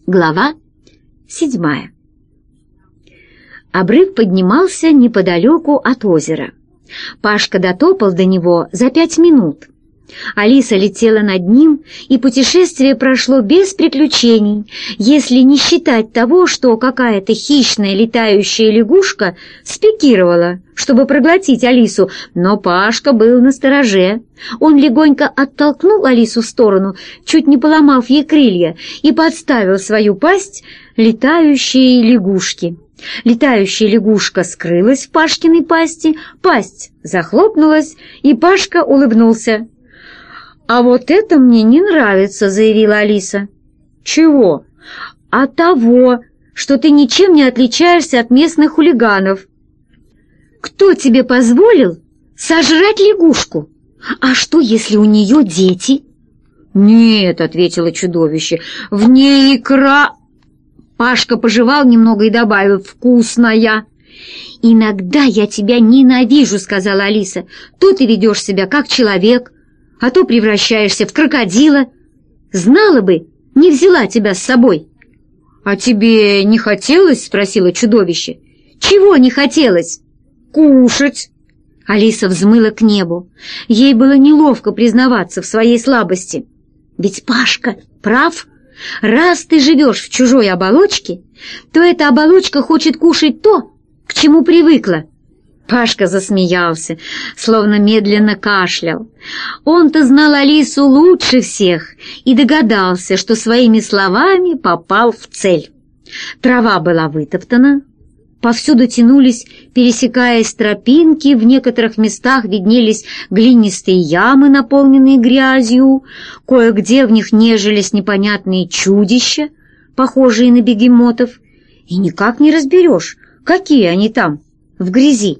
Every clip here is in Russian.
Глава 7. Обрыв поднимался неподалеку от озера. Пашка дотопал до него за 5 минут. Алиса летела над ним, и путешествие прошло без приключений, если не считать того, что какая-то хищная летающая лягушка спикировала, чтобы проглотить Алису, но Пашка был настороже. Он легонько оттолкнул Алису в сторону, чуть не поломав ей крылья, и подставил свою пасть летающей лягушке. Летающая лягушка скрылась в Пашкиной пасти, пасть захлопнулась, и Пашка улыбнулся. «А вот это мне не нравится», — заявила Алиса. «Чего?» «А того, что ты ничем не отличаешься от местных хулиганов». «Кто тебе позволил сожрать лягушку? А что, если у нее дети?» «Нет», — ответило чудовище, — «в ней икра...» Пашка пожевал немного и добавил: «Вкусная». «Иногда я тебя ненавижу», — сказала Алиса. «То ты ведешь себя как человек, а то превращаешься в крокодила. Знала бы, не взяла тебя с собой». «А тебе не хотелось?» — спросило чудовище. «Чего не хотелось?» «Кушать». Алиса взмыла к небу. Ей было неловко признаваться в своей слабости. Ведь Пашка прав. Раз ты живешь в чужой оболочке, то эта оболочка хочет кушать то, к чему привыкла. Пашка засмеялся, словно медленно кашлял. Он-то знал Алису лучше всех и догадался, что своими словами попал в цель. Трава была вытоптана, повсюду тянулись, пересекаясь тропинки, в некоторых местах виднелись глинистые ямы, наполненные грязью, кое-где в них нежились непонятные чудища, похожие на бегемотов, и никак не разберешь, какие они там, в грязи.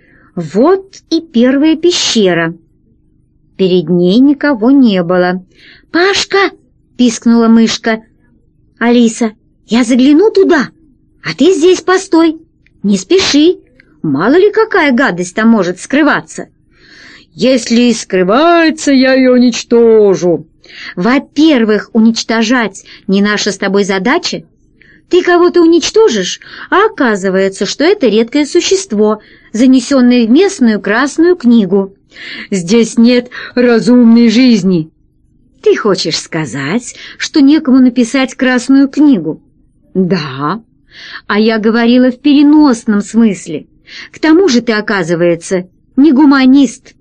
Вот и первая пещера. Перед ней никого не было. «Пашка!» — пискнула мышка. «Алиса, я загляну туда, а ты здесь постой. Не спеши, мало ли какая гадость там может скрываться». «Если и скрывается, я ее уничтожу». «Во-первых, уничтожать не наша с тобой задача. Ты кого-то уничтожишь, а оказывается, что это редкое существо, занесенное в местную Красную книгу. Здесь нет разумной жизни». Ты хочешь сказать, что некому написать Красную книгу? Да, а я говорила в переносном смысле. К тому же ты, оказывается, не гуманист.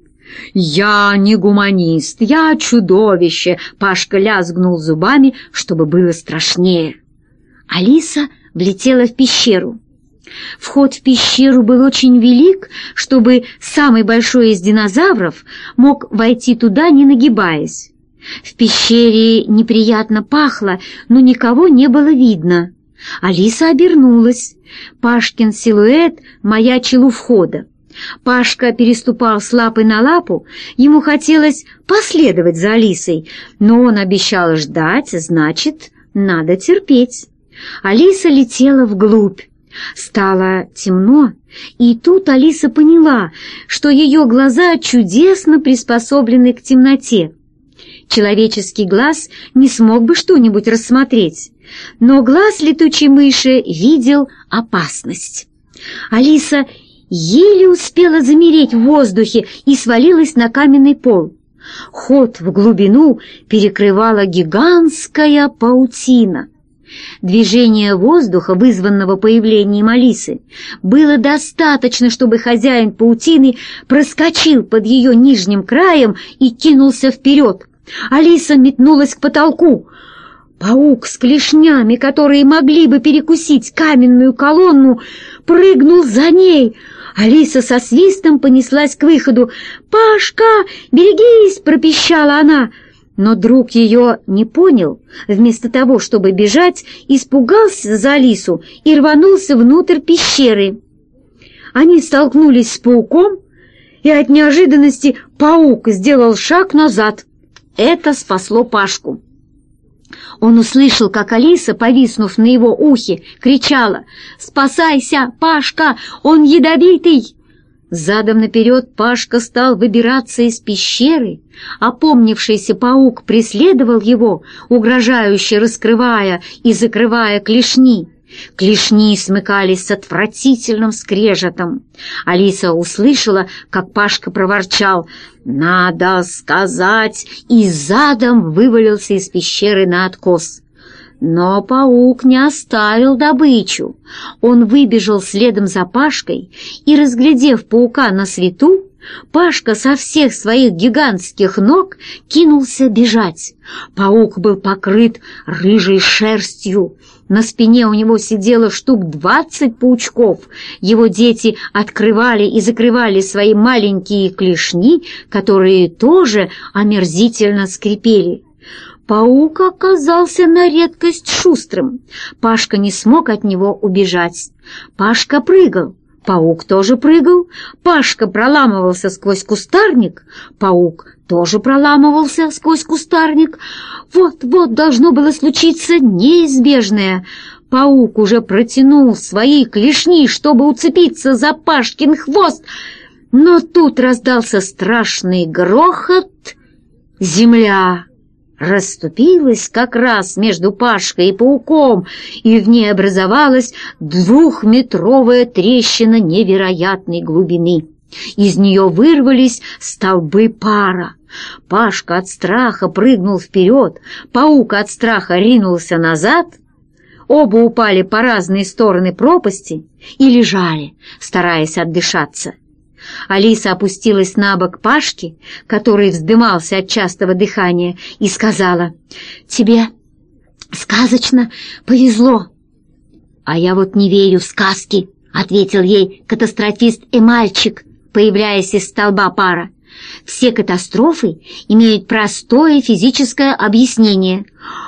«Я не гуманист, я чудовище», — Пашка лязгнул зубами, чтобы было страшнее. Алиса влетела в пещеру. Вход в пещеру был очень велик, чтобы самый большой из динозавров мог войти туда, не нагибаясь. В пещере неприятно пахло, но никого не было видно. Алиса обернулась. Пашкин силуэт маячил у входа. Пашка переступал с лапы на лапу, ему хотелось последовать за Алисой, но он обещал ждать, значит, надо терпеть. Алиса летела вглубь. Стало темно, и тут Алиса поняла, что ее глаза чудесно приспособлены к темноте. Человеческий глаз не смог бы что-нибудь рассмотреть, но глаз летучей мыши видел опасность. Алиса еле успела замереть в воздухе и свалилась на каменный пол. Ход в глубину перекрывала гигантская паутина. Движение воздуха, вызванного появлением Алисы, было достаточно, чтобы хозяин паутины проскочил под ее нижним краем и кинулся вперед. Алиса метнулась к потолку. Паук с клешнями, которые могли бы перекусить каменную колонну, прыгнул за ней. Алиса со свистом понеслась к выходу. «Пашка, берегись!» — пропищала она. Но друг ее не понял. Вместо того, чтобы бежать, испугался за Алису и рванулся внутрь пещеры. Они столкнулись с пауком, и от неожиданности паук сделал шаг назад. Это спасло Пашку. Он услышал, как Алиса, повиснув на его ухе, кричала: «Спасайся, Пашка, он ядовитый!» Задом наперед Пашка стал выбираться из пещеры. Опомнившийся паук преследовал его, угрожающе раскрывая и закрывая клешни. Клешни смыкались с отвратительным скрежетом. Алиса услышала, как Пашка проворчал «Надо сказать!» и задом вывалился из пещеры на откос. Но паук не оставил добычу. Он выбежал следом за Пашкой и, разглядев паука на свету, Пашка со всех своих гигантских ног кинулся бежать. Паук был покрыт рыжей шерстью. На спине у него сидело штук 20 паучков. Его дети открывали и закрывали свои маленькие клешни, которые тоже омерзительно скрипели. Паук оказался на редкость шустрым. Пашка не смог от него убежать. Пашка прыгал. Паук тоже прыгал. Пашка проламывался сквозь кустарник. Паук тоже проламывался сквозь кустарник. Вот-вот должно было случиться неизбежное. Паук уже протянул свои клешни, чтобы уцепиться за Пашкин хвост. Но тут раздался страшный грохот. Земля расступилась как раз между Пашкой и пауком, и в ней образовалась 2-метровая трещина невероятной глубины. Из нее вырвались столбы пара. Пашка от страха прыгнул вперед, паук от страха ринулся назад. Оба упали по разные стороны пропасти и лежали, стараясь отдышаться. Алиса опустилась на бок Пашки, который вздымался от частого дыхания, и сказала: «Тебе сказочно повезло». «А я вот не верю в сказки», — ответил ей катастрофист Эмальчик, появляясь из столба пара. «Все катастрофы имеют простое физическое объяснение».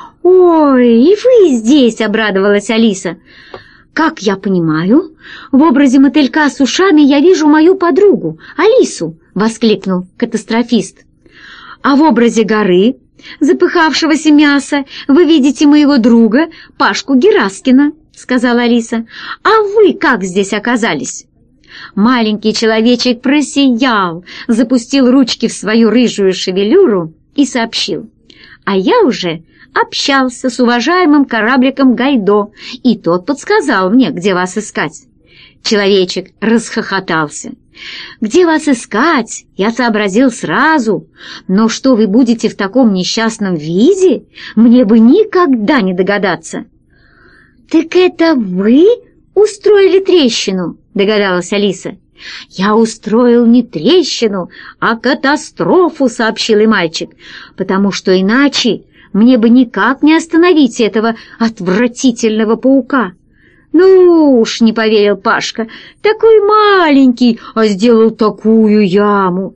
«Ой, и вы здесь!» — обрадовалась Алиса. «Как я понимаю, в образе мотылька с ушами я вижу мою подругу, Алису!» — воскликнул катастрофист. «А в образе горы, запыхавшегося мяса, вы видите моего друга, Пашку Гераскина», — сказала Алиса. «А вы как здесь оказались?» Маленький человечек просиял, запустил ручки в свою рыжую шевелюру и сообщил: «А я уже общался с уважаемым корабликом Гайдо, и тот подсказал мне, где вас искать». Человечек расхохотался. «Где вас искать? Я сообразил сразу. Но что вы будете в таком несчастном виде, мне бы никогда не догадаться». «Так это вы устроили трещину?» — догадалась Алиса. «Я устроил не трещину, а катастрофу», — сообщил и мальчик, «потому что иначе мне бы никак не остановить этого отвратительного паука». «Ну уж», — не поверил Пашка, — «такой маленький, а сделал такую яму».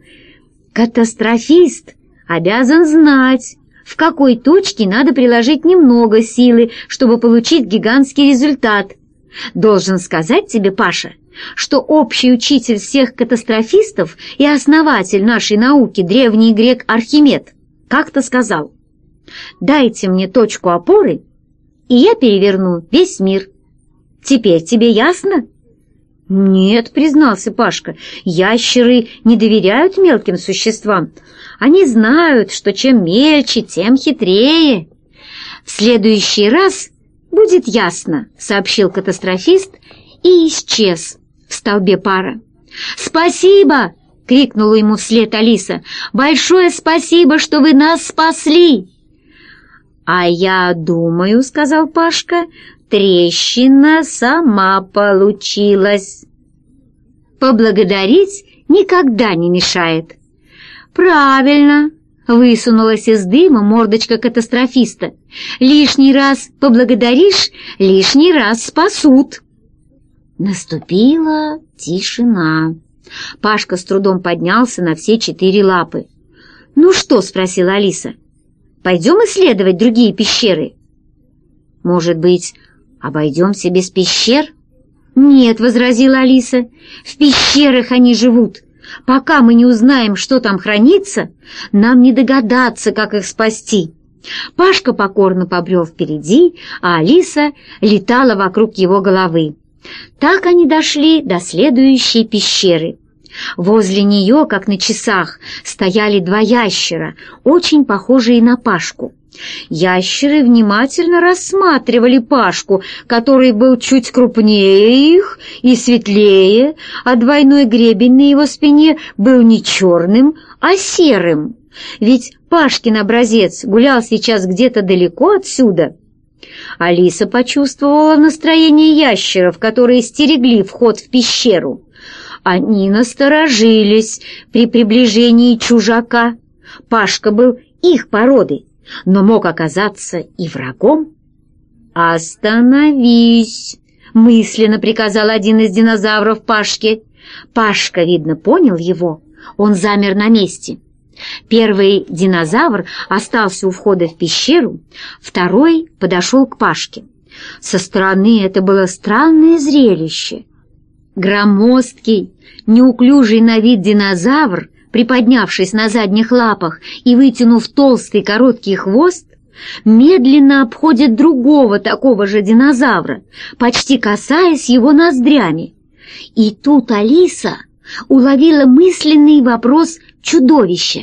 Катастрофист обязан знать, в какой точке надо приложить немного силы, чтобы получить гигантский результат. Должен сказать тебе, Паша, что общий учитель всех катастрофистов и основатель нашей науки, древний грек Архимед, как-то сказал: «Дайте мне точку опоры, и я переверну весь мир». Теперь тебе ясно? «Нет», — признался Пашка, — «ящеры не доверяют мелким существам. Они знают, что чем мельче, тем хитрее». «В следующий раз будет ясно», — сообщил катастрофист и исчез в столбе пара. «Спасибо!» — крикнула ему вслед Алиса. «Большое спасибо, что вы нас спасли!» «А я думаю, — сказал Пашка, — трещина сама получилась. Поблагодарить никогда не мешает». «Правильно!» — высунулась из дыма мордочка катастрофиста. «Лишний раз поблагодаришь, лишний раз спасут». Наступила тишина. Пашка с трудом поднялся на все 4 лапы. «Ну что?» — спросила Алиса. «Пойдем исследовать другие пещеры?» «Может быть, обойдемся без пещер?» «Нет», — возразила Алиса, — «в пещерах они живут. Пока мы не узнаем, что там хранится, нам не догадаться, как их спасти». Пашка покорно побрел впереди, а Алиса летала вокруг его головы. Так они дошли до следующей пещеры. Возле нее, как на часах, стояли два ящера, очень похожие на Пашку. Ящеры внимательно рассматривали Пашку, который был чуть крупнее их и светлее, а двойной гребень на его спине был не черным, а серым. Ведь Пашкин образец гулял сейчас где-то далеко отсюда. Алиса почувствовала настроение ящеров, которые стерегли вход в пещеру. Они насторожились при приближении чужака. Пашка был их породы, но мог оказаться и врагом. «Остановись!» — мысленно приказал один из динозавров Пашке. Пашка, видно, понял его. Он замер на месте. Первый динозавр остался у входа в пещеру, второй подошел к Пашке. Со стороны это было странное зрелище. Громоздкий, неуклюжий на вид динозавр, приподнявшись на задних лапах и вытянув толстый короткий хвост, медленно обходит другого такого же динозавра, почти касаясь его ноздрями. И тут Алиса уловила мысленный вопрос чудовища.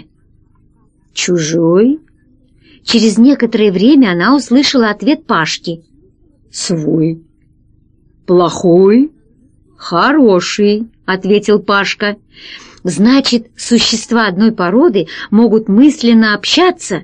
«Чужой?» Через некоторое время она услышала ответ Пашки. «Свой». «Плохой?» «Хороший», — ответил Пашка. «Значит, существа одной породы могут мысленно общаться?»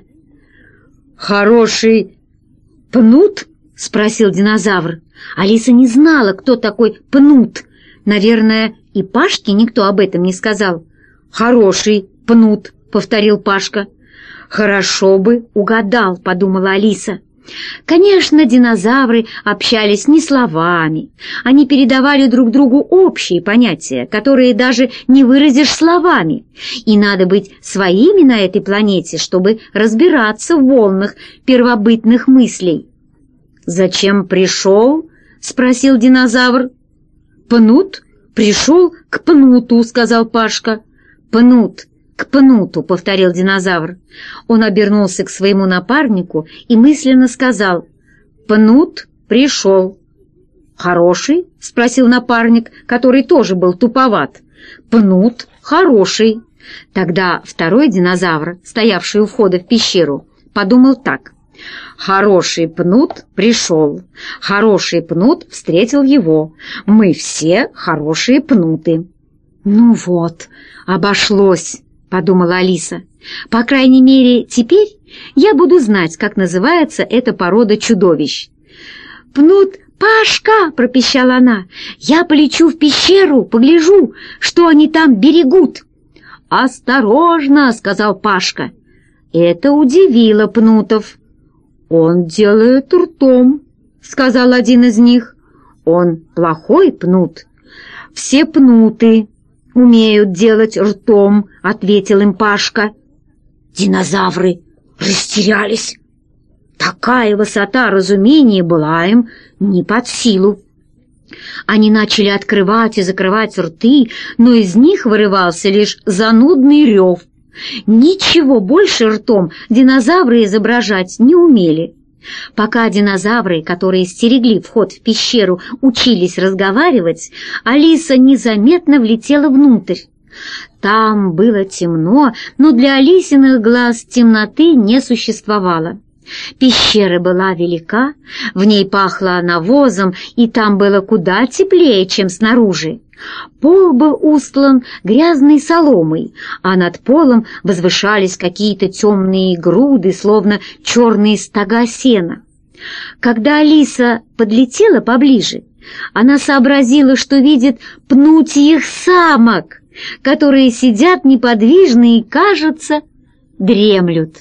«Хороший пнут?» — спросил динозавр. Алиса не знала, кто такой пнут. Наверное, и Пашке никто об этом не сказал. «Хороший пнут», — повторил Пашка. «Хорошо бы угадал», — подумала Алиса. Конечно, динозавры общались не словами. Они передавали друг другу общие понятия, которые даже не выразишь словами. И надо быть своими на этой планете, чтобы разбираться в волнах первобытных мыслей. «Зачем пришел?» — спросил динозавр. «Пнут пришел к пнуту», — сказал Пашка. «Пнут к пнуту», — повторил динозавр. Он обернулся к своему напарнику и мысленно сказал: «Пнут пришел». «Хороший?» — спросил напарник, который тоже был туповат. «Пнут хороший». Тогда второй динозавр, стоявший у входа в пещеру, подумал так: «Хороший пнут пришел, хороший пнут встретил его. Мы все хорошие пнуты». «Ну вот, обошлось», — подумала Алиса. «По крайней мере, теперь я буду знать, как называется эта порода чудовищ». «Пнут Пашка!» — пропищала она. «Я полечу в пещеру, погляжу, что они там берегут». «Осторожно!» — сказал Пашка. Это удивило пнутов. «Он делает ртом», — сказал один из них. «Он плохой пнут». «Все пнуты умеют делать ртом», — ответил им Пашка. Динозавры растерялись. Такая высота разумения была им не под силу. Они начали открывать и закрывать рты, но из них вырывался лишь занудный рев. Ничего больше ртом динозавры изображать не умели. Пока динозавры, которые стерегли вход в пещеру, учились разговаривать, Алиса незаметно влетела внутрь. Там было темно, но для Алисиных глаз темноты не существовало. Пещера была велика, в ней пахло навозом, и там было куда теплее, чем снаружи. Пол был устлан грязной соломой, а над полом возвышались какие-то темные груды, словно черные стога сена. Когда Алиса подлетела поближе, она сообразила, что видит пнутьих самок, которые сидят неподвижно и, кажется, дремлют.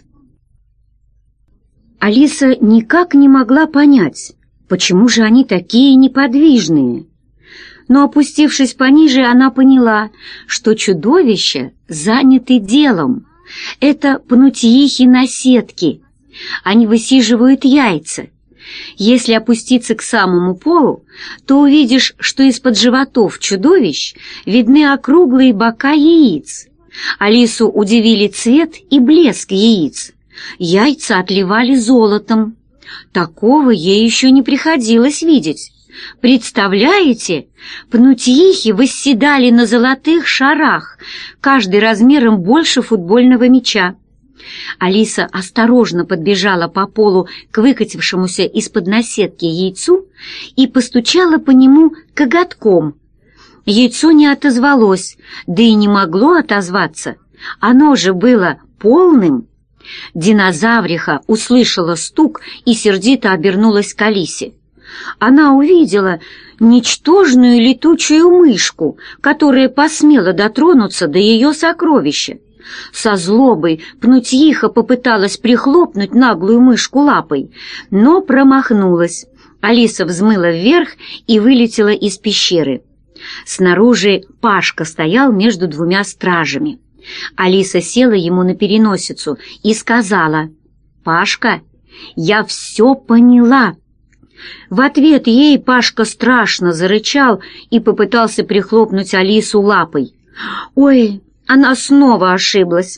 Алиса никак не могла понять, почему же они такие неподвижные. Но, опустившись пониже, она поняла, что чудовища заняты делом. Это пнутьихи на сетке. Они высиживают яйца. Если опуститься к самому полу, то увидишь, что из-под животов чудовищ видны округлые бока яиц. Алису удивили цвет и блеск яиц. Яйца отливали золотом. Такого ей еще не приходилось видеть. Представляете, пнутьихи восседали на золотых шарах, каждый размером больше футбольного мяча. Алиса осторожно подбежала по полу к выкатившемуся из-под наседки яйцу и постучала по нему коготком. Яйцо не отозвалось, да и не могло отозваться. Оно же было полным. Динозавриха услышала стук и сердито обернулась к Алисе. Она увидела ничтожную летучую мышку, которая посмела дотронуться до ее сокровища. Со злобой пнутьиха попыталась прихлопнуть наглую мышку лапой, но промахнулась. Алиса взмыла вверх и вылетела из пещеры. Снаружи Пашка стоял между двумя стражами. Алиса села ему на переносицу и сказала: «Пашка, я все поняла». В ответ ей Пашка страшно зарычал и попытался прихлопнуть Алису лапой. «Ой, она снова ошиблась».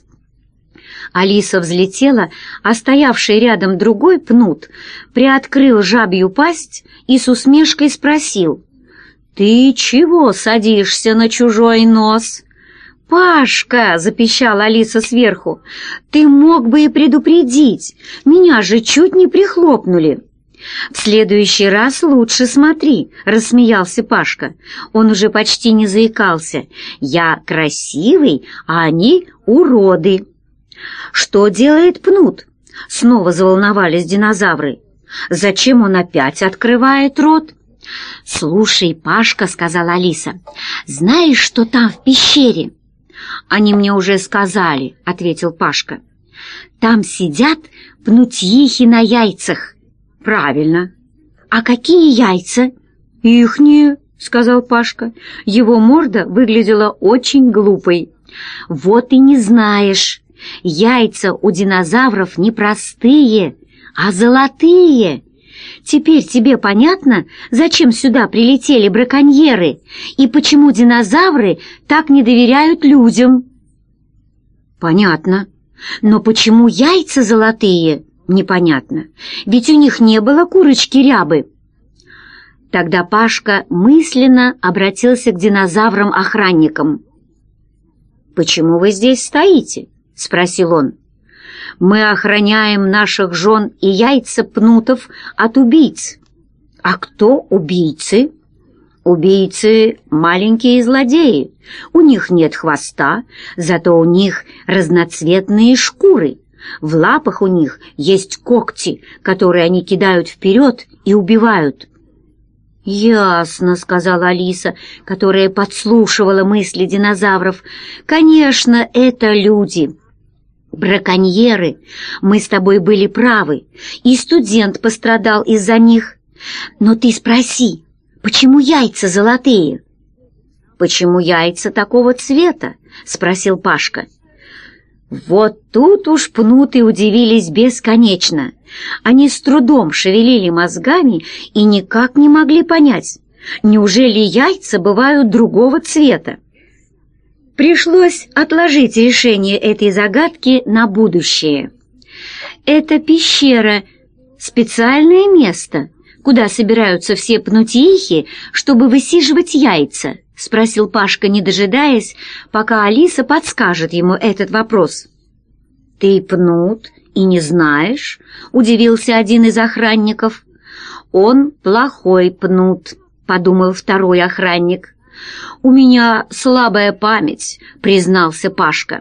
Алиса взлетела, а стоявший рядом другой пнут приоткрыл жабью пасть и с усмешкой спросил: «Ты чего садишься на чужой нос?» «Пашка!» — запищала Алиса сверху. «Ты мог бы и предупредить, меня же чуть не прихлопнули». «В следующий раз лучше смотри», — рассмеялся Пашка. Он уже почти не заикался. «Я красивый, а они уроды». «Что делает пнут?» — снова заволновались динозавры. «Зачем он опять открывает рот?» «Слушай, Пашка», — сказала Алиса, — «знаешь, что там в пещере?» «Они мне уже сказали», — ответил Пашка. «Там сидят пнутьихи на яйцах». «Правильно». «А какие яйца?» «Ихние», — сказал Пашка. Его морда выглядела очень глупой. «Вот и не знаешь. Яйца у динозавров не простые, а золотые. Теперь тебе понятно, зачем сюда прилетели браконьеры и почему динозавры так не доверяют людям?» «Понятно. Но почему яйца золотые?» «Непонятно. Ведь у них не было курочки-рябы». Тогда Пашка мысленно обратился к динозаврам-охранникам. «Почему вы здесь стоите?» — спросил он. «Мы охраняем наших жен и яйца пнутов от убийц». «А кто убийцы?» «Убийцы — маленькие злодеи. У них нет хвоста, зато у них разноцветные шкуры. В лапах у них есть когти, которые они кидают вперед и убивают». «Ясно», — сказала Алиса, которая подслушивала мысли динозавров. «Конечно, это люди. Браконьеры. Мы с тобой были правы, и студент пострадал из-за них. Но ты спроси, почему яйца золотые?» «Почему яйца такого цвета?» — спросил Пашка. Вот тут уж пнуты удивились бесконечно. Они с трудом шевелили мозгами и никак не могли понять, неужели яйца бывают другого цвета. Пришлось отложить решение этой загадки на будущее. «Это пещера, специальное место, куда собираются все пнутьихи, чтобы высиживать яйца?» — спросил Пашка, не дожидаясь, пока Алиса подскажет ему этот вопрос. «Ты пнут и не знаешь?» — удивился один из охранников. «Он плохой пнут», — подумал второй охранник. «У меня слабая память», — признался Пашка.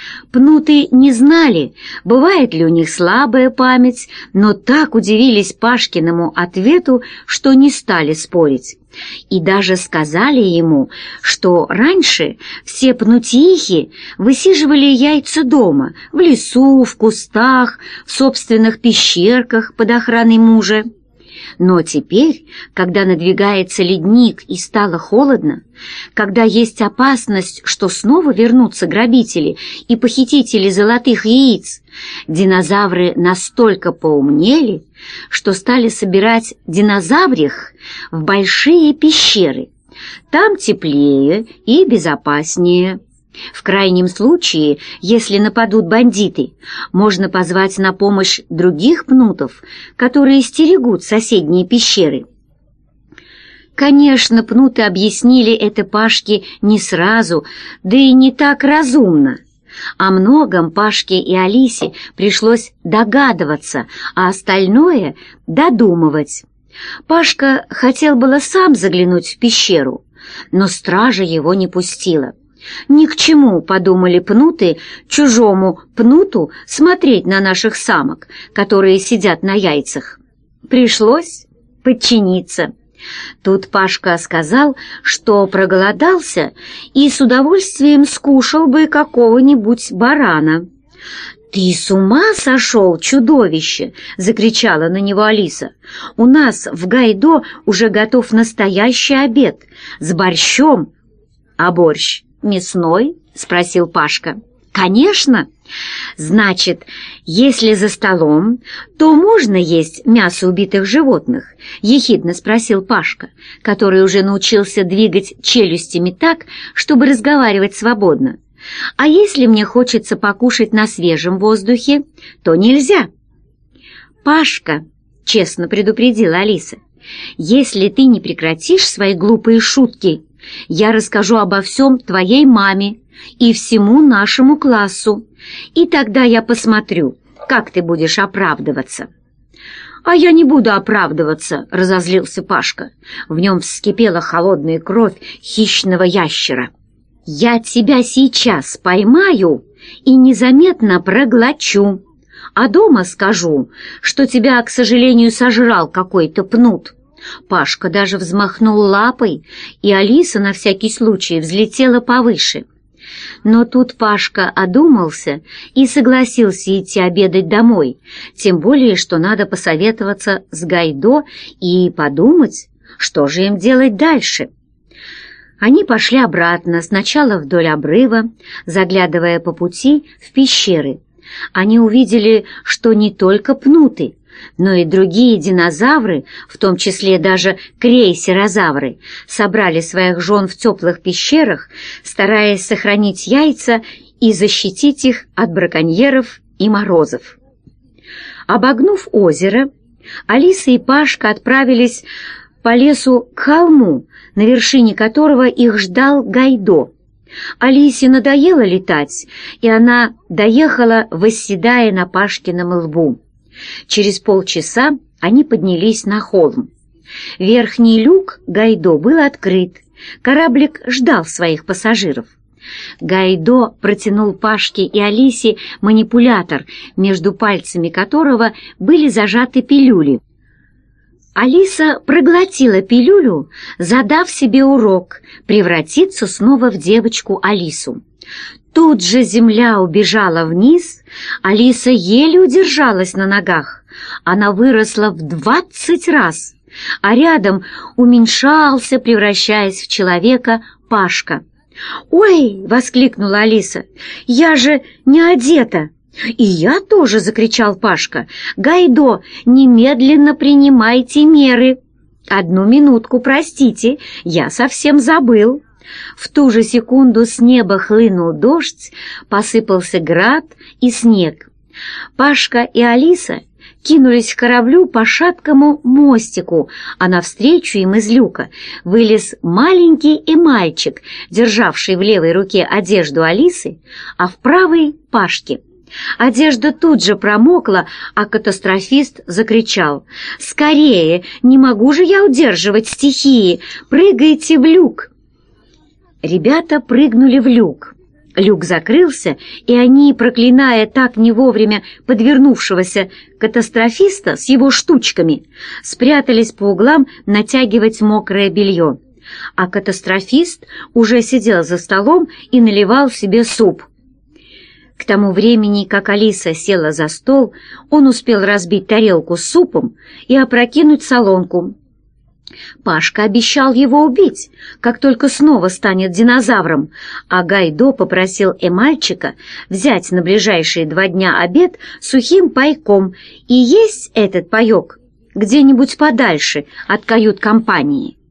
Пнуты не знали, бывает ли у них слабая память, но так удивились Пашкиному ответу, что не стали спорить. И даже сказали ему, что раньше все пнутьихи высиживали яйца дома, в лесу, в кустах, в собственных пещерках под охраной мужа. Но теперь, когда надвигается ледник и стало холодно, когда есть опасность, что снова вернутся грабители и похитители золотых яиц, динозавры настолько поумнели, что стали собирать динозаврих в большие пещеры. Там теплее и безопаснее. В крайнем случае, если нападут бандиты, можно позвать на помощь других пнутов, которые стерегут соседние пещеры. Конечно, пнуты объяснили это Пашке не сразу, да и не так разумно. О многом Пашке и Алисе пришлось догадываться, а остальное — додумывать. Пашка хотел было сам заглянуть в пещеру, но стража его не пустила. Ни к чему, подумали пнуты, чужому пнуту смотреть на наших самок, которые сидят на яйцах. Пришлось подчиниться. Тут Пашка сказал, что проголодался и с удовольствием скушал бы какого-нибудь барана. «Ты с ума сошел, чудовище!» — закричала на него Алиса. «У нас в Гайдо уже готов настоящий обед с борщом». «А борщ мясной?» — спросил Пашка. «Конечно! Значит, если за столом, то можно есть мясо убитых животных?» — ехидно спросил Пашка, который уже научился двигать челюстями так, чтобы разговаривать свободно. «А если мне хочется покушать на свежем воздухе, то нельзя». «Пашка», — честно предупредила Алиса, — «если ты не прекратишь свои глупые шутки, я расскажу обо всем твоей маме и всему нашему классу, и тогда я посмотрю, как ты будешь оправдываться». «А я не буду оправдываться», — разозлился Пашка. В нем вскипела холодная кровь хищного ящера. «Я тебя сейчас поймаю и незаметно проглочу, а дома скажу, что тебя, к сожалению, сожрал какой-то пнут». Пашка даже взмахнул лапой, и Алиса на всякий случай взлетела повыше. Но тут Пашка одумался и согласился идти обедать домой, тем более, что надо посоветоваться с Гайдо и подумать, что же им делать дальше. Они пошли обратно, сначала вдоль обрыва, заглядывая по пути в пещеры. Они увидели, что не только пнуты, но и другие динозавры, в том числе даже крейсерозавры, собрали своих жен в теплых пещерах, стараясь сохранить яйца и защитить их от браконьеров и морозов. Обогнув озеро, Алиса и Пашка отправились по лесу к холму, на вершине которого их ждал Гайдо. Алисе надоело летать, и она доехала, восседая на Пашкином лбу. Через полчаса они поднялись на холм. Верхний люк Гайдо был открыт, кораблик ждал своих пассажиров. Гайдо протянул Пашке и Алисе манипулятор, между пальцами которого были зажаты пилюли. Алиса проглотила пилюлю, задав себе урок превратиться снова в девочку Алису. Тут же земля убежала вниз, Алиса еле удержалась на ногах. Она выросла в 20 раз, а рядом уменьшался, превращаясь в человека, Пашка. «Ой!» — воскликнула Алиса. «Я же не одета!» «И я тоже!» — закричал Пашка. «Гайдо, немедленно принимайте меры!» «Одну минутку, простите, я совсем забыл!» В ту же секунду с неба хлынул дождь, посыпался град и снег. Пашка и Алиса кинулись к кораблю по шаткому мостику, а навстречу им из люка вылез маленький мальчик, державший в левой руке одежду Алисы, а в правой — Пашки. Одежда тут же промокла, а катастрофист закричал: «Скорее! Не могу же я удерживать стихии! Прыгайте в люк!» Ребята прыгнули в люк. Люк закрылся, и они, проклиная так не вовремя подвернувшегося катастрофиста с его штучками, спрятались по углам натягивать мокрое белье. А катастрофист уже сидел за столом и наливал себе суп. К тому времени, как Алиса села за стол, он успел разбить тарелку с супом и опрокинуть солонку. Пашка обещал его убить, как только снова станет динозавром, а Гайдо попросил мальчика взять на ближайшие 2 дня обед сухим пайком и есть этот паек где-нибудь подальше от кают-компании.